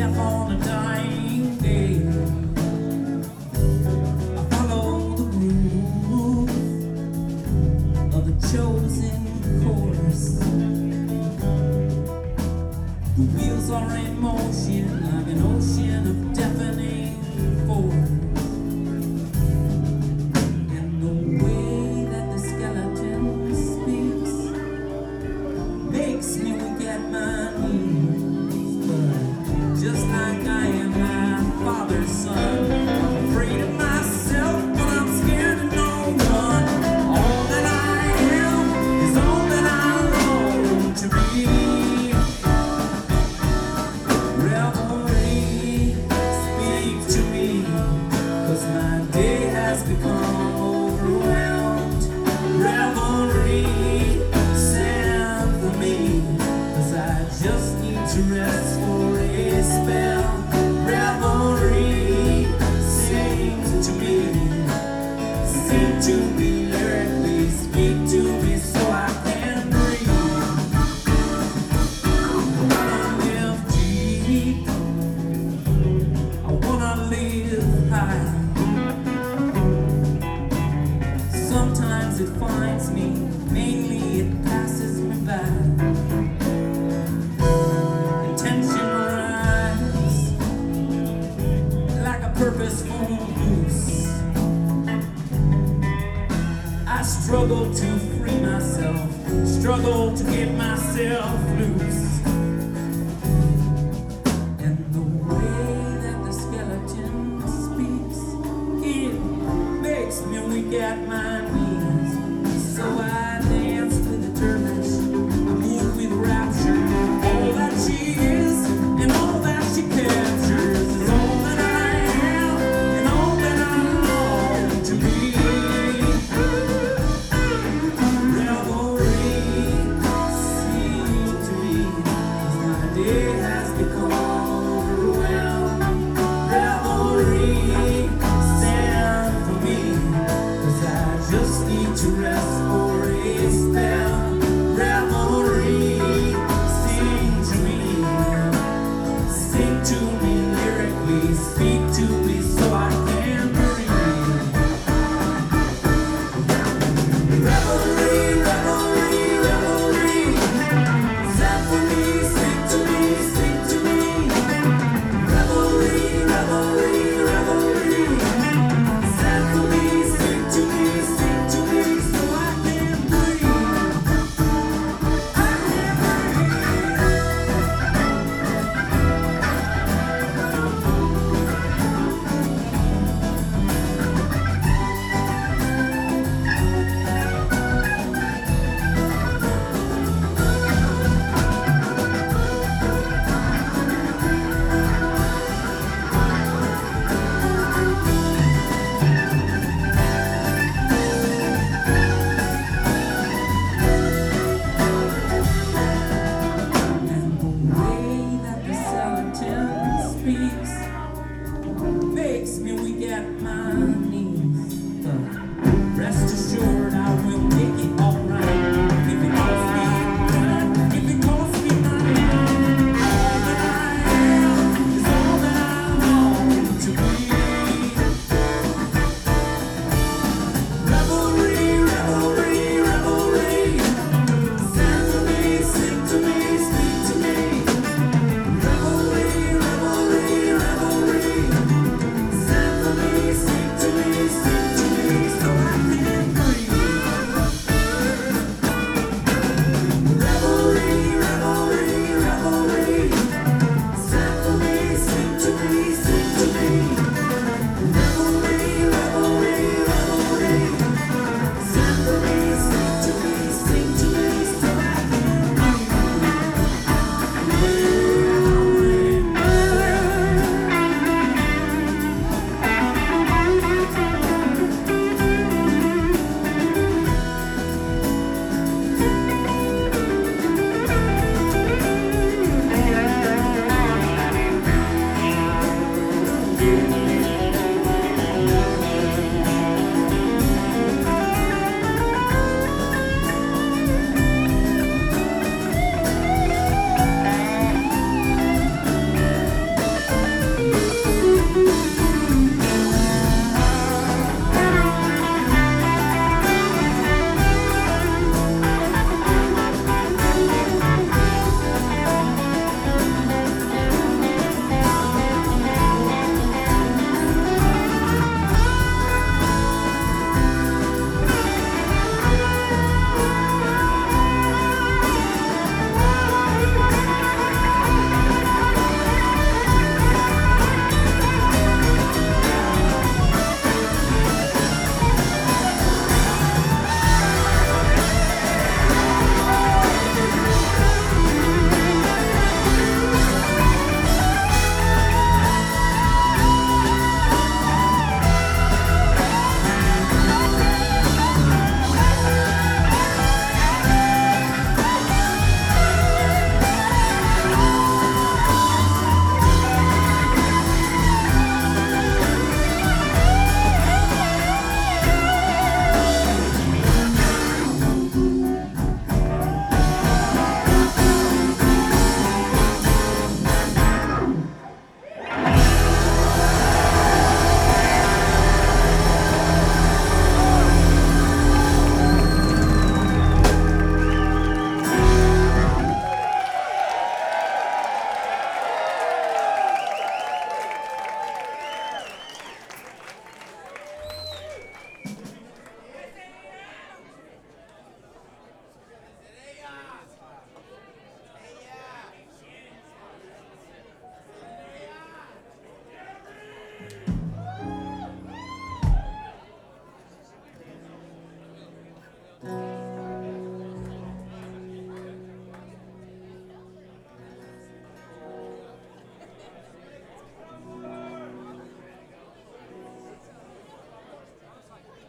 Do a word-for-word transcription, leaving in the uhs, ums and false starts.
death on a dying day. I follow the groove of the chosen course. The wheels are in motion like an ocean of deafening force. And the way that the skeleton speaks makes me weak at my knees. But just like I am my father's son, I'm afraid of myself, but I'm scared of no one. All that I am is all that I long to be. Revelry, speak to me, 'cause my day has become overwhelmed. Revelry, send for me, 'cause I just need to rest for a spell. Revelry, sing to me, sing to me lyrically, speak to me so I can breathe. I wanna live deep, I wanna live high. Sometimes it finds me, mainly it passes me by. Intention rise like a purposeful goose. I struggle to